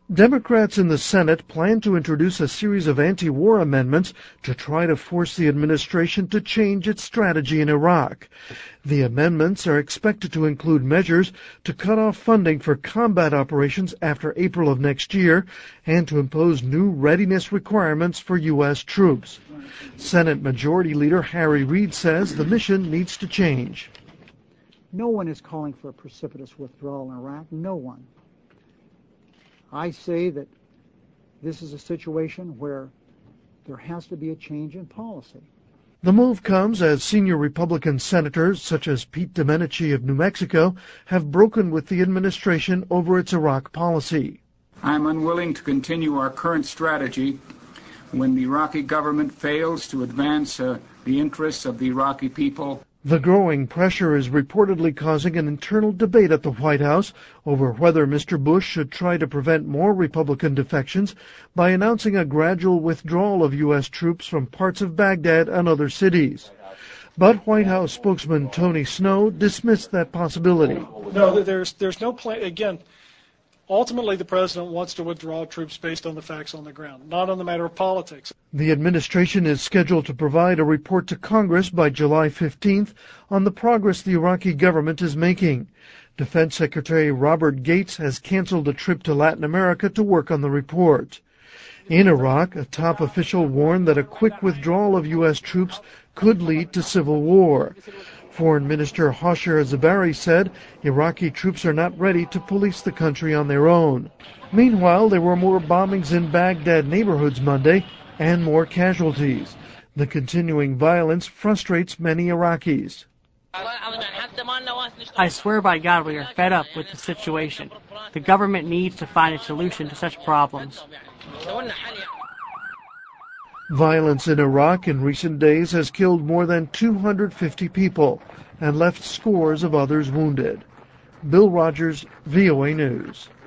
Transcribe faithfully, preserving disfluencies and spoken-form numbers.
Democrats in the Senate plan to introduce a series of anti-war amendments to try to force the administration to change its strategy in Iraq. The amendments are expected to include measures to cut off funding for combat operations after April of next year and to impose new readiness requirements for U S troops. Senate Majority Leader Harry Reid says the mission needs to change. No one is calling for a precipitous withdrawal in Iraq. No one. I say that this is a situation where there has to be a change in policy. The move comes as senior Republican senators, such as Pete Domenici of New Mexico, have broken with the administration over its Iraq policy. I'm unwilling to continue our current strategy when the Iraqi government fails to advance uh, the interests of the Iraqi people. The growing pressure is reportedly causing an internal debate at the White House over whether Mister Bush should try to prevent more Republican defections by announcing a gradual withdrawal of U S troops from parts of Baghdad and other cities. But White House spokesman Tony Snow dismissed that possibility. No, there's there's no plan. Again, ultimately, the president wants to withdraw troops based on the facts on the ground, not on the matter of politics. The administration is scheduled to provide a report to Congress by July fifteenth on the progress the Iraqi government is making. Defense Secretary Robert Gates has canceled a trip to Latin America to work on the report. In Iraq, a top official warned that a quick withdrawal of U S troops could lead to civil war. Foreign Minister Hosher Zabari said Iraqi troops are not ready to police the country on their own. Meanwhile, there were more bombings in Baghdad neighborhoods Monday and more casualties. The continuing violence frustrates many Iraqis. I swear by God we are fed up with the situation. The government needs to find a solution to such problems. Violence in Iraq in recent days has killed more than two hundred fifty people and left scores of others wounded. Bill Rogers, V O A News.